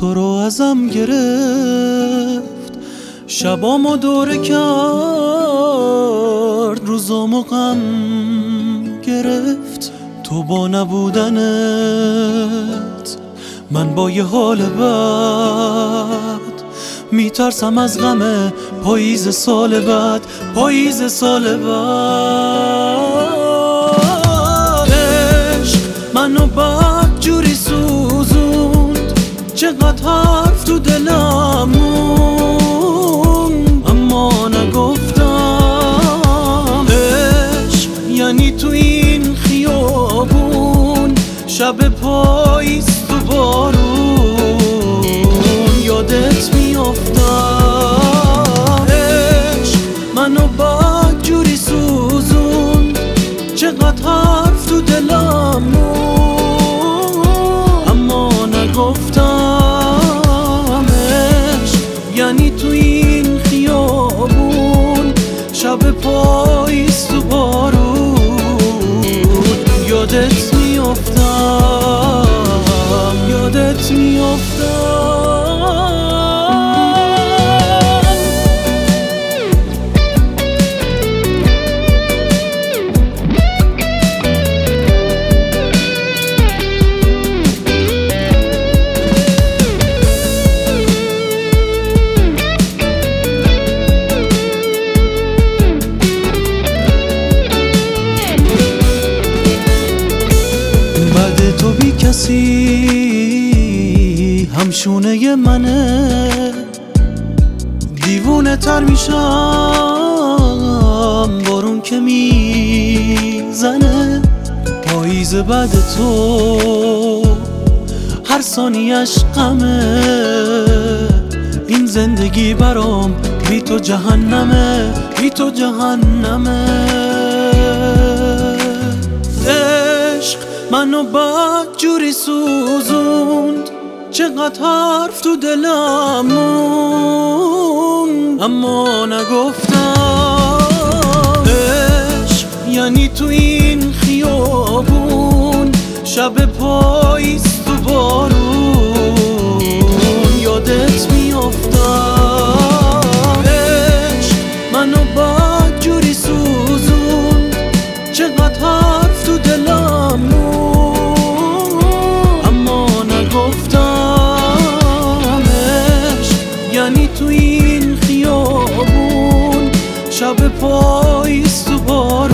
تو رو ازم گرفت، شبامو دوره کرد، روزامو غم گرفت. تو با نبودنت من با یه حال بد میترسم از غم پاییز سال بعد، پاییز سال بعد. عشق منو بد جوری سوزوند، چقدر حرف تو دلم موند اما نگفتم. عشق یعنی تو این خیابون شب پاییز تو بارون یادت میافتم. عشق منو بد جوری سوزوند، چقدر حرف تو دلم موند اما نگفتم. عشق یعنی تو این خیابون شب پاییز تو بارون یادت میافتم، یادت میافتم. بعد تو بی کسی همشونه منه، دیوونه تر میشم بارون که میزنه. پاییز بعد تو هر ثانیش غمه، این زندگی برام بی تو جهنمه، بی تو جهنمه. عشق منو بد جوری سوزوند، چقدر حرف تو دلم موند اما نگفتم. عشق یعنی تو این خیابون شب پاییز تو بارون یادت میافتم. عشق منو بد جوری سوزوند، چقدر حرف تو دلم موند اما نگفتم. عشق یعنی تو این خیابون شب پاییز تو بارون